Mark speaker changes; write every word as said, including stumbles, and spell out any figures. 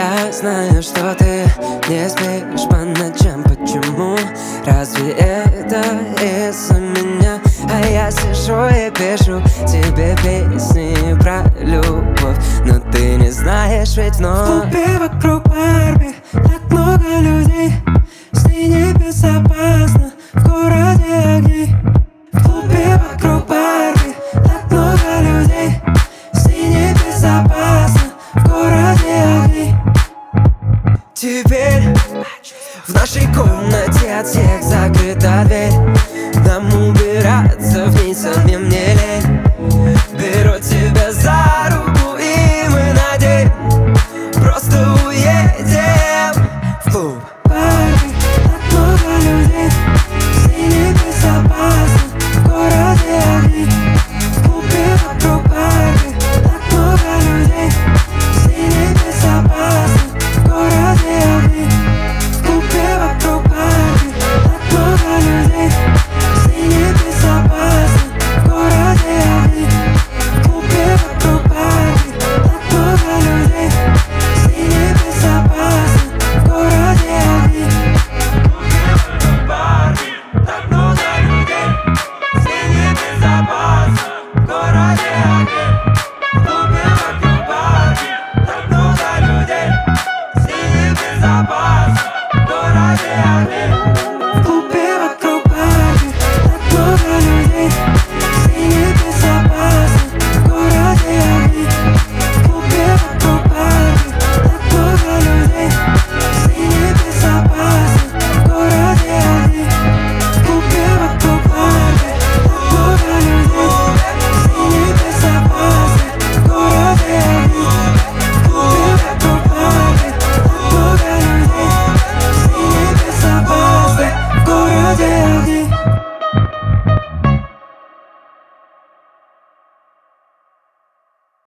Speaker 1: Я знаю, что ты не спишь по ночам. Почему? Разве это из-за меня? А я сижу и пишу тебе песни про любовь, но ты не знаешь ведь вновь.
Speaker 2: В клубе вокруг Барби так много людей.